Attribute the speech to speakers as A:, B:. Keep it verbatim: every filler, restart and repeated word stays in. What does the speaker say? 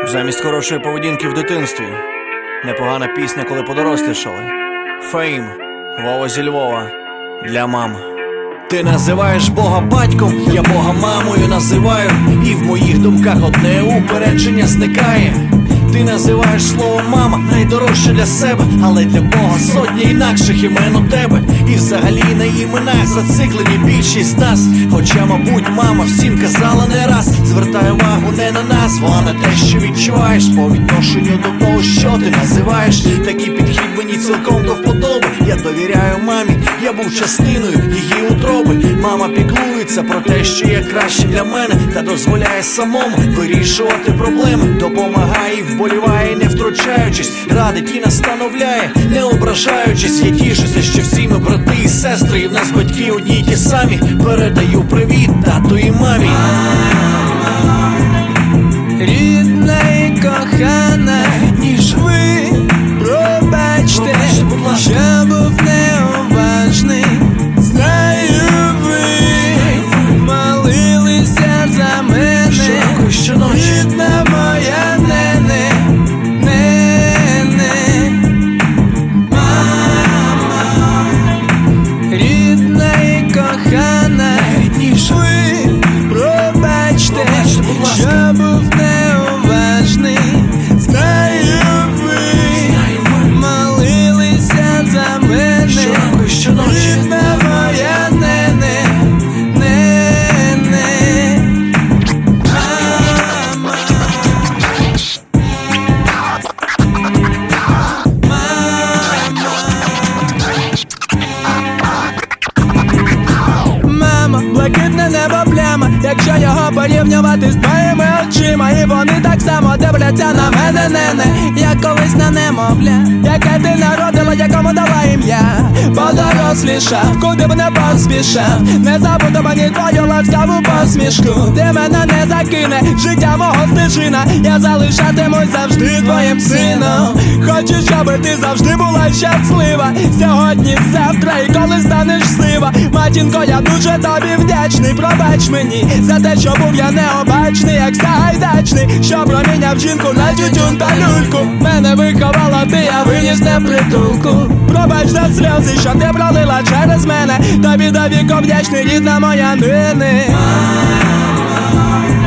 A: Замість хорошої поведінки в дитинстві непогана пісня, коли подорослішали. Фейм, Вова зі Львова, для мам. Ти називаєш Бога батьком, я Бога мамою називаю. І в моїх думках одне упередження зникає. Ти називаєш слово мама найдорожче для себе, але для Бога сотні інакших імен у тебе. І взагалі на іменах зациклені більшість нас. Хоча, мабуть, мама всім казала не раз: звертай увагу не на назву, а на те, що відчуваєш по відношенню до того, що ти називаєш. Такий підхід мені цілком до вподоби. Я довіряю мамі, я був частиною її утроби. Мама піклується про те, що є краще для мене, та дозволяє самому вирішувати проблеми. Допомагає і вболіває, не втручаючись, радить і настановляє, не ображаючись. Я тішуся, що всі ми брати і сестри, і в нас батьки одні й ті самі. Передаю привіт тату і мамі.
B: Рідна і кохана,
A: ніж
B: ви пробачте,
A: Пробачте, будь ласка.
B: що був неуважний. Знаю, ви молилися за мене,
A: Щоранку і щоночі.
B: рідна моя нене, нене. Мама, рідна і кохана,
A: Найрідніша.
B: ви пробачте,
A: Пробачте, будь ласка.
B: що був неуважний. Знаю, ви
A: Знаю, ви
B: молилися за мене,
A: щоранку і щоночі.
B: рідна моя нене, нене. Мама, Мама, блакитне небо пляма, якщо його порівнювати з твоїми очима. І вони так само дивляться на мене, нене, як колись на немовля, яке ти народила, якому дала ім'я. Подорослішав, куди б не поспішав, не забуду мені твою ласкаву посмішку. Ти мене не закине, життя мого стежина, я залишатимусь завжди твоїм сином. Хочу, щоб ти завжди була щаслива, сьогодні, завтра і коли станеш сива. Матінко, я дуже тобі вдячний, пробач мені за те, що був я необачний, як Сагайдачний, що проміняв жінку на тютюн та люльку. Мене виховала ти, я виніс не притулку. Пробач за сльози, що ти пролила через мене, тобі до віку вдячний, рідна моя нене.